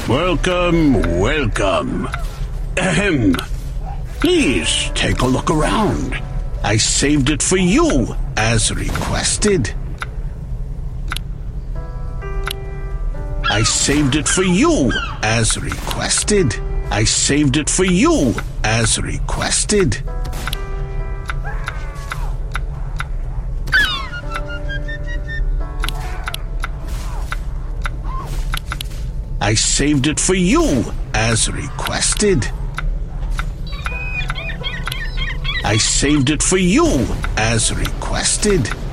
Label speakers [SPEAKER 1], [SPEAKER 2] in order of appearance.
[SPEAKER 1] Welcome, welcome. Ahem. Please take a look around. I saved it for you, as requested. I saved it for you, as requested. I saved it for you, as requested. I saved it for you, as requested. I saved it for you, as requested.